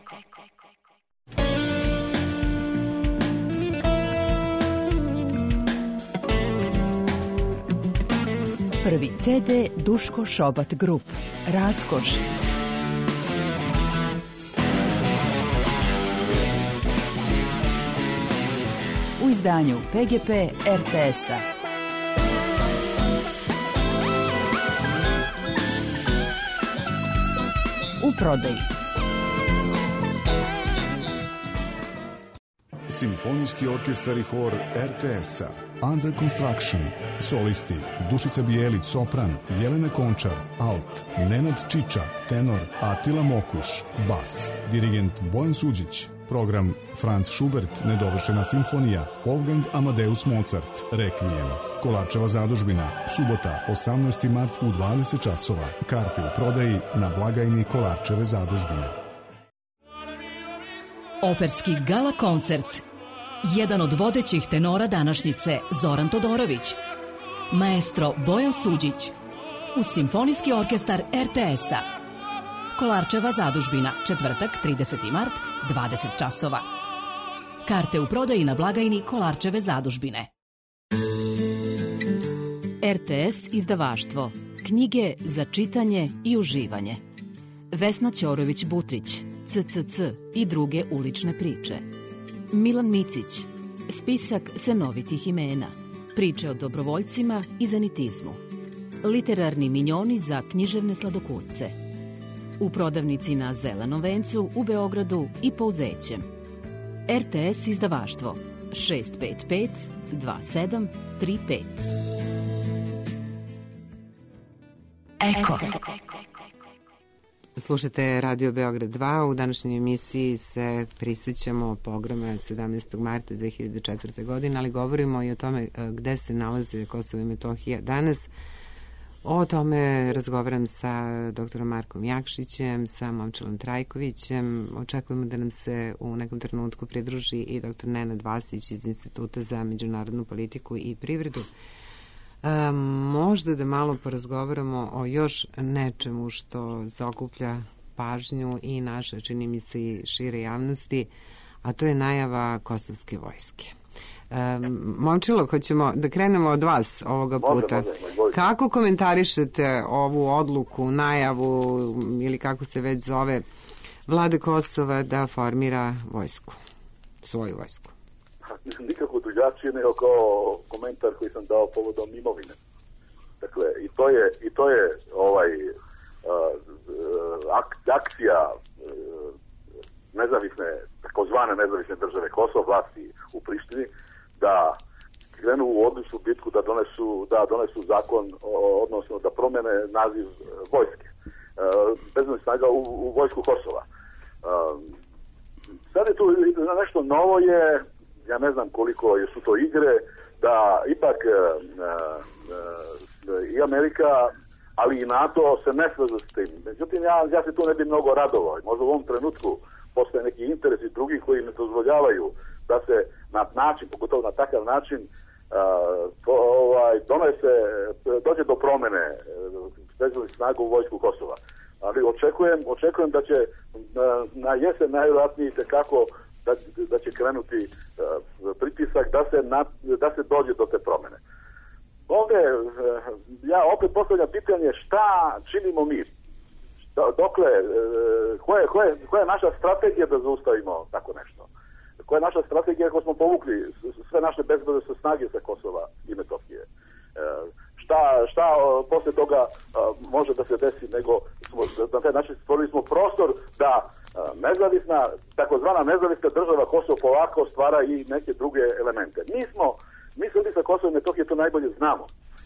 Prvi ce de Duško Šobat Grup. Raskoš. U izdanju pe ge pe er te es-a. U prodaji. Simfonijski orkestar i hor er te es-a. Under Construction. Solisti Dušica Bijelić, sopran, Jelena Končar, alt, Nenad Čiča, tenor, Atila Mokuš, bas, dirigent Bojan Suđić. Program Franz Schubert, nedovršena simfonija, Wolfgang Amadeus Mozart, Rekvijem. Kolarčeva zadužbina, subota, osamnaesti mart u dvadeset časova. Karte u prodaji na blagajni Kolarčeve zadužbine. Operski gala koncert. Jedan od vodećih tenora današnjice, Zoran Todorović. Maestro Bojan Suđić. Uz Simfonijski orkestar er te es-a. Kolarčeva zadužbina, četvrtak, trideseti mart, dvadeset časova. Karte u prodaji na blagajni Kolarčeve zadužbine. er te es izdavaštvo. Knjige za čitanje i uživanje. Vesna Ćorović-Butrić, ce ce ce i druge ulične priče. Milan Micić, spisak senovitih imena, priče o dobrovoljcima i zanitizmu, literarni minjoni za književne sladokusce, u prodavnici na Zelenom vencu u Beogradu i Pouzećem. R T S izdavaštvo šest pet pet dva sedam tri pet. Eko. Slušajte Radio Beograd dva. U današnjoj emisiji se prisjećamo pogroma sedamnaestog marta dve hiljade četvrte. godine, ali govorimo i o tome gde se nalaze Kosovo i Metohija danas. O tome razgovaram sa doktorom Markom Jakšićem, sa Momčilom Trajkovićem. Očekujemo da nam se u nekom trenutku pridruži i doktor Nenad Vasić iz Instituta za međunarodnu politiku i privredu. E, možda da malo porazgovaramo o još nečemu što zaokuplja pažnju i naše, čini mi se, i šire javnosti, a to je najava kosovske vojske. E, Momčilo, hoćemo da krenemo od vas ovoga puta. Može, može, može. Kako komentarišete ovu odluku, najavu ili kako se već zove vlade Kosova da formira vojsku, svoju vojsku? Nikako drugačije nego kao komentar koji sam dao povodom imovine. Dakle, i to je, i to je ovaj uh, ak, akcija uh, nezavisne, takozvane nezavisne države Kosovo, vlasti u Prištini, da krenu u odličnu bitku da donesu, da donesu zakon, odnosno da promene naziv vojske. Uh, bezbednosnih snaga u, u vojsku Kosova. Uh, sad je tu nešto novo je, ja ne znam koliko su to igre, da ipak uh, uh, i Amerika, ali i NATO se ne slažu s tim. Međutim, ja, ja se tu ne bi mnogo radovao. Možda u ovom trenutku postoje neki interesi drugih koji ne dozvoljavaju da se na način, pogotovo na takav način, uh, to, ovaj, donese, dođe do promene bezbednosnih snaga u vojsku Kosova. Ali očekujem, očekujem da će na, na jesen najvjerojatnije kako da, da će krenuti uh, pritisak da se, na, da se dođe do te promene. Ovdje uh, ja opet postavljam pitanje šta činimo mi? Šta, dokle, uh, koja, koja, koja je naša strategija da zaustavimo tako nešto? Koja je naša strategija ako smo povukli sve naše bezbednosne snage sa Kosova i Metohije? Uh, šta, šta uh, posle toga uh, može da se desi nego smo, da, na taj način stvorili smo prostor da nezavisna, takozvana nezavisna država Kosovo polako stvara i neke druge elemente. Mi smo, mi smo sa Kosovo i Metohije to najbolje znamo.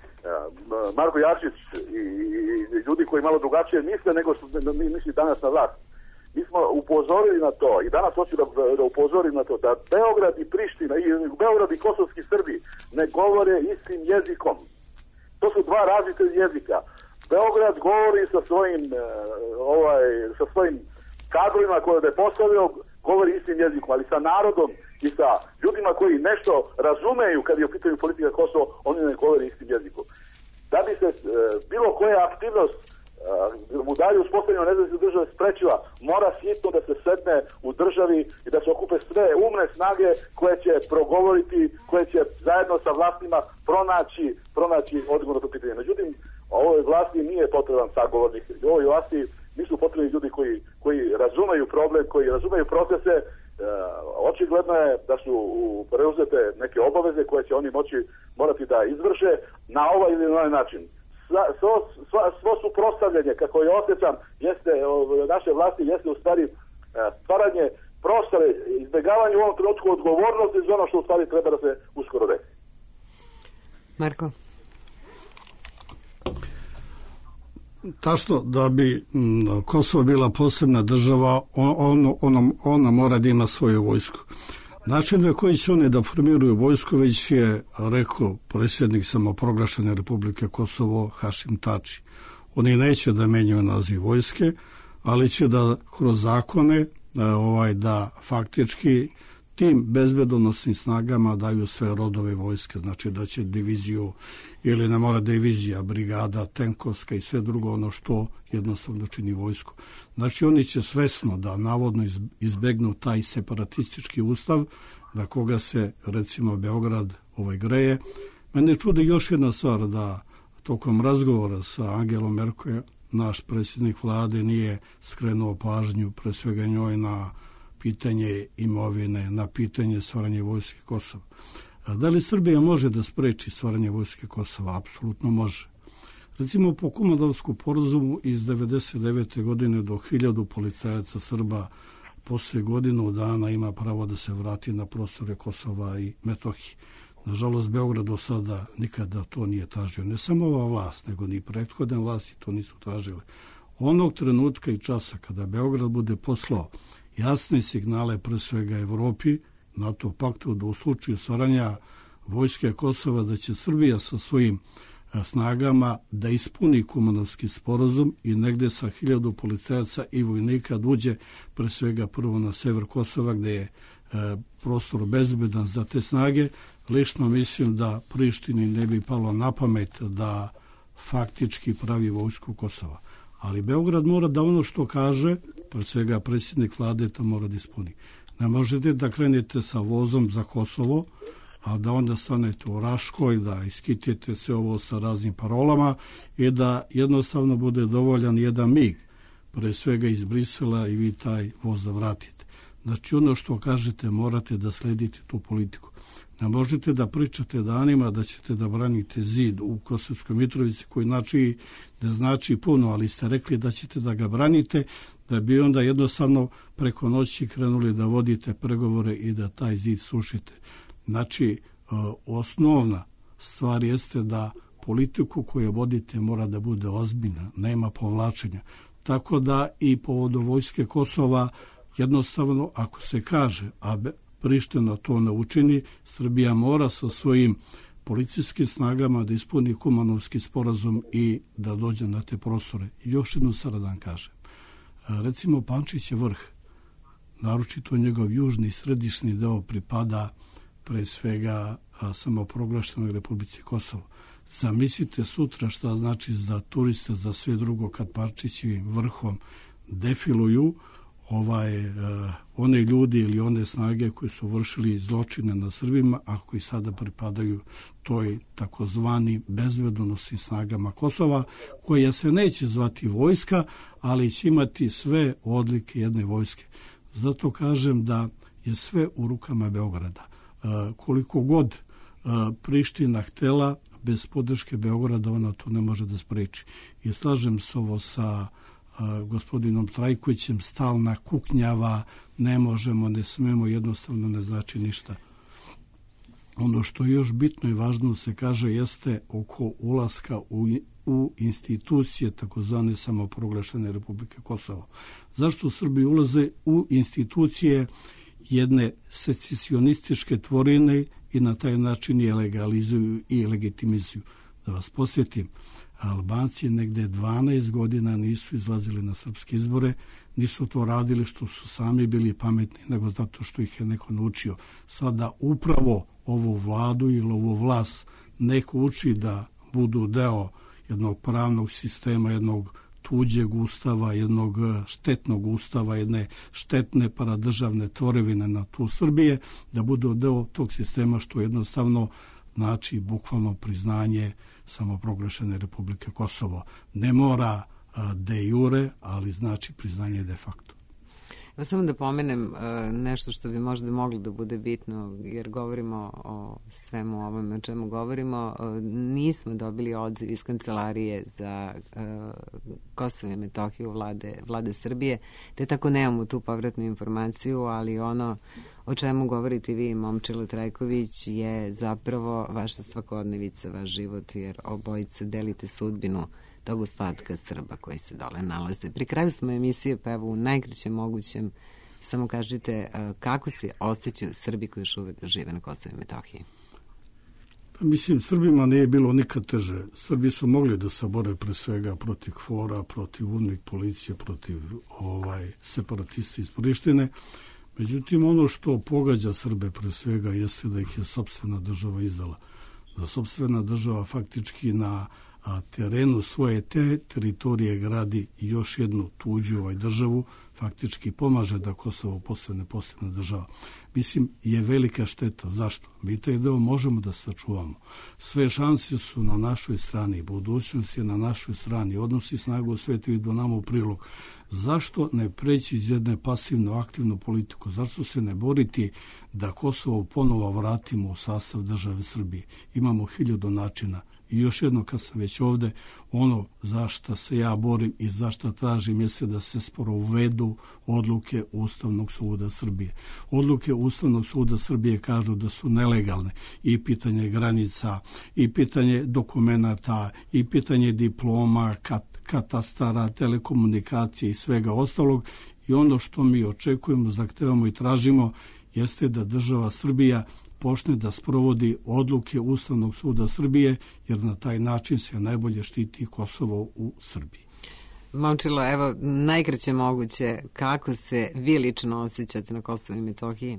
Marko Jakšić i, i ljudi koji malo drugačije misle nego što mi misli danas na vlast. Mi smo upozorili na to i danas hoću da, da upozorim na to da Beograd i Priština i Beograd i kosovski Srbi ne govore istim jezikom. To su dva različita jezika. Beograd govori sa svojim ovaj, sa svojim kadrovima koje je postavio, govori istim jezikom, ali sa narodom i sa ljudima koji nešto razumeju kad je u pitanju politika Kosovo, oni ne govori istim jezikom. Da bi se e, bilo koja aktivnost e, u dalje uspostavljeno nezavisne države sprečila, mora hitno da se sedne u državi i da se okupe sve umne snage koje će progovoriti, koje će zajedno sa vlastima pronaći, pronaći odgovor na to pitanje. Međutim, ovoj vlasti nije potreban sagovornik. Ovoj vlasti nisu potrebni ljudi koji, koji razumeju problem, koji razumeju procese. E, očigledno je da su preuzete neke obaveze koje će oni moći morati da izvrše na ovaj ili na ovaj način. Svo, svo, svo suprotstavljanje, kako je osjećam, jeste, naše vlasti jeste u stvari stvaranje prostore, izbjegavanje u ovom trenutku odgovornosti za ono što u stvari treba da se uskoro desi. Marko? Tačno da bi Kosovo bila posebna država, on, ona, ona mora da ima svoju vojsku. Način na koji će one da formiraju vojsku već je rekao predsjednik samoproglašene Republike Kosovo Hašim Tači. Oni neće da menjaju naziv vojske, ali će da kroz zakone ovaj, da faktički tim bezbednosnim snagama daju sve rodove vojske, znači da će diviziju ili ne mora divizija, brigada, tenkovska i sve drugo ono što jednostavno čini vojsku. Znači oni će svesno da navodno izbegnu taj separatistički ustav na koga se recimo Beograd ovaj greje. Mene čudi još jedna stvar da tokom razgovora sa Angelom Merkel naš predsjednik vlade nije skrenuo pažnju pre svega njoj na pitanje imovine, na pitanje stvaranja vojske Kosova. A da li Srbija može da spreči stvaranje vojske Kosova? Apsolutno može. Recimo po Kumanovskom sporazumu iz devedeset devete. godine do hiljadu policajaca Srba posle godinu dana ima pravo da se vrati na prostore Kosova i Metohije. Nažalost, Beograd do sada nikada to nije tražio. Ne samo ova vlast, nego ni prethodne vlasti to nisu tražile. Onog trenutka i časa kada Beograd bude poslao jasne signale pre svega Evropi, NATO paktu, da u slučaju stvaranja vojske Kosova da će Srbija sa svojim snagama da ispuni Kumanovski sporazum i negde sa hiljadu policajaca i vojnika da uđe pre svega prvo na sever Kosova gde je e, prostor bezbedan za te snage. Lično mislim da Prištini ne bi palo na pamet da faktički pravi vojsku Kosova. Ali Beograd mora da ono što kaže, pre svega predsjednik vlade to mora da ispuni. Ne možete da krenete sa vozom za Kosovo, a da onda stanete u Raškoj, da iskitite sve ovo sa raznim parolama i da jednostavno bude dovoljan jedan mig, pre svega iz Brisela i vi taj voz da vratite. Znači ono što kažete morate da sledite tu politiku. Ne možete da pričate danima da ćete da branite zid u Kosovskoj Mitrovici koji znači, ne znači puno, ali ste rekli da ćete da ga branite, da bi onda jednostavno preko noći krenuli da vodite pregovore i da taj zid sušite. Znači, osnovna stvar jeste da politiku koju vodite mora da bude ozbiljna, nema povlačenja. Tako da i povodom vojske Kosova jednostavno, ako se kaže, a Priština to ne učini, Srbija mora sa svojim policijskim snagama da ispuni Kumanovski sporazum i da dođe na te prostore. Još jednu saradan kažem. Recimo, Pančić je vrh, naročito njegov južni i središnji deo pripada pre svega samoproglašenoj Republici Kosovo. Zamislite sutra šta znači za turiste, za sve drugo kad Pančićevim vrhom defiluju ovaj, uh, one ljudi ili one snage koji su vršili zločine na Srbima, a koji sada pripadaju toj takozvani bezbednosnim snagama Kosova, koja se neće zvati vojska, ali će imati sve odlike jedne vojske. Zato kažem da je sve u rukama Beograda. Uh, koliko god uh, Priština htela, bez podrške Beograda ona to ne može da spreči. I slažem se ovo sa uh, gospodinom Trajkovićem, stalna kuknjava, ne možemo, ne smemo, jednostavno ne znači ništa. Ono što je još bitno i važno se kaže jeste oko ulaska u, u institucije takozvane samoproglašene Republike Kosovo. Zašto Srbi ulaze u institucije jedne secesionističke tvorine i na taj način je legalizuju i legitimizuju? Da vas posjetim, Albanci negde dvanaest godina nisu izlazili na srpske izbore, nisu to radili što su sami bili pametni, nego zato što ih je neko naučio. Sada upravo ovu vladu ili ovu vlast neko uči da budu deo jednog pravnog sistema, jednog tuđeg ustava, jednog štetnog ustava, jedne štetne paradržavne tvorevine na tu Srbije, da budu deo tog sistema što jednostavno znači bukvalno priznanje samoproglašene Republike Kosovo. Ne mora de jure, ali znači priznanje de facto. Evo samo da pomenem nešto što bi možda moglo da bude bitno, jer govorimo o svemu ovome o čemu govorimo. Nismo dobili odziv iz Kancelarije za Kosovo i Metohiju vlade, vlade Srbije, te tako nemamo tu povratnu informaciju, ali ono o čemu govorite vi, Momčilo Trajković, je zapravo vaša svakodnevica, vaš život, jer obojice delite sudbinu tog ostatka Srba koji se dole nalaze. Pri kraju smo emisije, pa evo u najkraćem mogućem, samo kažite kako se osjećaju Srbi koji još uvek žive na Kosovo i Metohiji? Pa mislim, Srbima nije bilo nikad teže. Srbi su mogli da se bore pre svega protiv KFOR-a, protiv UNMIK policije, protiv ovaj, separatista iz Prištine. Međutim, ono što pogađa Srbe pre svega jeste da ih je sopstvena država izdala. Da sopstvena država faktički na a terenu svoje te teritorije gradi još jednu tuđu ovaj državu, faktički pomaže da Kosovo postane posebna država. mislim, je velika šteta. Zašto? Mi taj deo možemo da sačuvamo. Sve šanse su na našoj strani, budućnost je na našoj strani, odnosi snagu u svetu idu nama u prilog. Zašto ne preći iz jedne pasivno aktivnu politiku? Zašto se ne boriti da Kosovo ponovo vratimo u sastav države Srbije? Imamo hiljadu načina. I još jedno, kad sam već ovde, ono za šta se ja borim i za šta tražim jeste da se sprovedu odluke Ustavnog suda Srbije. Odluke Ustavnog suda Srbije kažu da su nelegalne i pitanje granica, i pitanje dokumenata, i pitanje diploma, kat, katastara, telekomunikacije i svega ostalog. I ono što mi očekujemo, zahtevamo i tražimo jeste da država Srbija počne da sprovodi odluke Ustavnog suda Srbije, jer na taj način se najbolje štiti Kosovo u Srbiji. Momčilo, evo, najkraće moguće, kako se vi lično osjećate na Kosovu i Metohiji?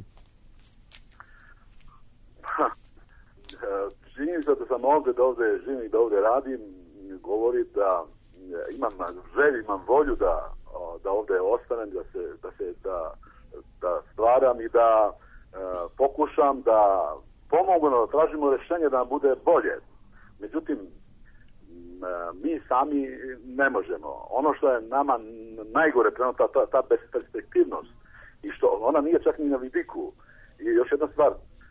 Činjenica da sam ovde, da ovde živim i da ovde radim, govori da imam želju, imam volju da, da ovde ostanem, da se, da se da, da stvaram i da pokušam da pomogu, da tražimo rešenje da nam bude bolje. Međutim, mi sami ne možemo. Ono što je nama najgore trenutno, ta, ta besperspektivnost i što ona nije čak ni na vidiku. I još jedna stvar,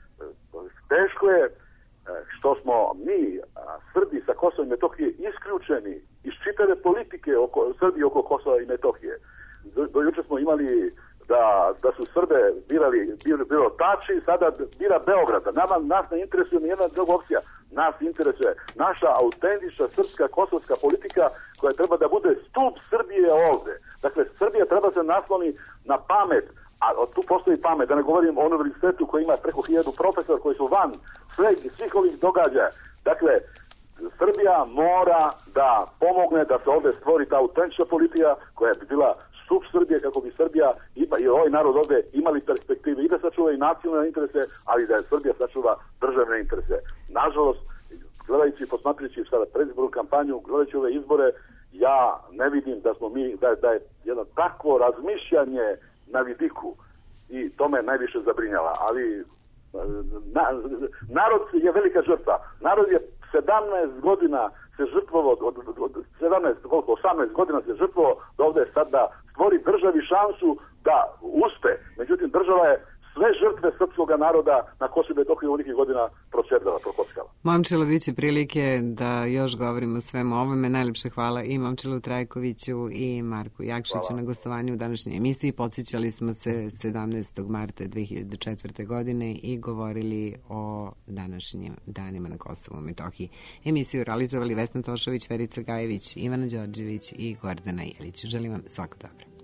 teško je što smo mi, Srbi sa Kosova i Metohije, isključeni iz čitave politike oko Srbije oko Kosova i Metohije. Do, do juče smo imali da, da su Srbe birali, bilo, bilo Tači, sada bira Beograda. Nama, nas ne interesuje ni jedna druga opcija. Nas interesuje naša autentična srpska kosovska politika koja treba da bude stup Srbije ovde. Dakle, Srbija treba se nasloni na pamet, a tu postoji pamet, da ne govorim o univerzitetu koji ima preko hiljadu profesora koji su van sve, svih ovih događaja. Dakle, Srbija mora da pomogne da se ovde stvori ta autentična politika koja bi bila stup Srbije, kako bi Srbija ima, i ovaj narod ovde imali perspektive i da sačuva i nacionalne interese, ali da je Srbija sačuva državne interese. Nažalost, gledajući, posmatrajući sada predizbornu kampanju, gledajući ove izbore, ja ne vidim da smo mi, da, da je jedno takvo razmišljanje na vidiku i to me najviše zabrinjava. Ali na, narod je velika žrtva. Narod je sedamnaest godina se žrtvovao, od, od, od sedamnaest, koliko, osamnaest godina se žrtvovao da ovde sad da stvori državi šansu da uspe. Međutim, država je sve žrtve srpskog naroda na Kosovu i Metohiji u nekih godina pročerdala, prokockala. Momčilo, biće prilike da još govorimo o svemu ovome. Najlepše hvala i Momčilu Trajkoviću i Marku Jakšiću hvala na gostovanju u današnjoj emisiji. Podsjećali smo se sedamnaestog marta dve hiljade četvrte. godine i govorili o današnjim danima na Kosovu i Metohiji. Emisiju realizovali Vesna Tošović, Verica Gajević, Ivana Đorđević i Gordana Jelić. Želim vam svako dobro.